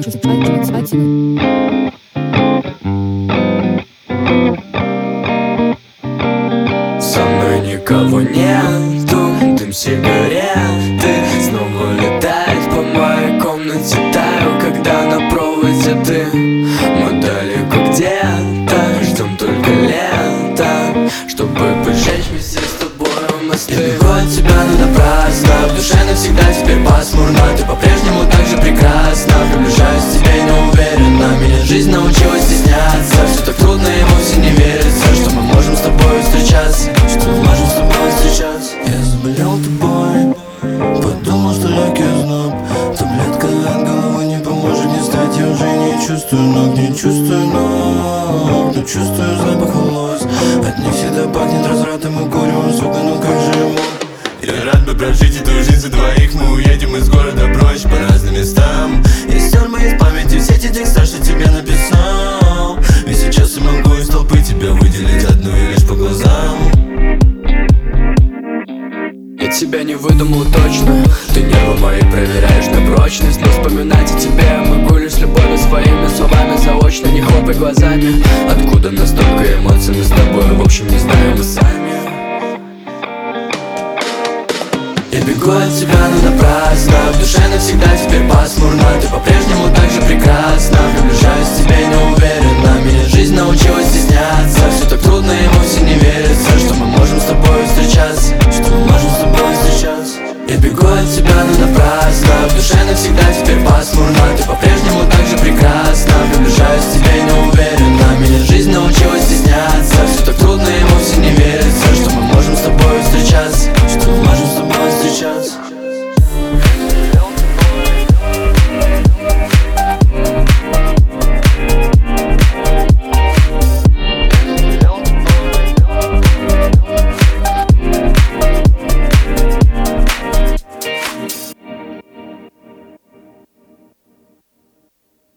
Со мной никого нету, дым сигареты снова летает по моей комнате. Таю, когда на проводе ты. Мы далеко где-то, ждем только лета, чтобы поджечь вместе с тобой мосты. Я бегу от тебя, но напрасно, в душе навсегда теперь пасмурно. Ты по-прежнему так же прекрасна, приближаюсь к тебе неуверенно. Меня жизнь научилась стесняться, все так трудно и вовсе не верится, что мы можем с тобой встречаться, что мы можем с тобой встречаться. Я заболел тобой, подумал, что легкий озноб. Таблетка от головы не поможет не стать. Я уже не чувствую ног, не чувствую ног, но чувствую запах волос. От них всегда пахнет развратом и куревом, сука, ну как же я мог? Я рад бы прожить эту жизнь за двоих. Мы уедем из города прочь по разным местам. Я стер моей памяти все те текста, что тебе написал. И сейчас я могу из толпы тебя выделить одну и лишь по глазам. Я тебя не выдумал точно, ты нервы мои проверяешь на прочность. Но вспоминать о тебе я могу лишь любовью своими словами заочно. Не хлопай глазами, откуда настолько эмоций мы с тобой, в общем не знаем мы сами. Я бегу от тебя, но напрасно, в душе навсегда теперь пасмурно. Ты по-прежнему так же прекрасна, приближаюсь к тебе неуверенно. Меня жизнь научилась стесняться, все так трудно и вовсе не верится, что мы можем с тобой встречаться, что мы можем с тобой встречаться. Я бегу от тебя, но напрасно, в душе навсегда теперь пасмурно. Ты по-прежнему так же прекрасна, приближаюсь к тебе неуверенно. Меня жизнь научилась стесняться, все так трудно и вовсе не верится.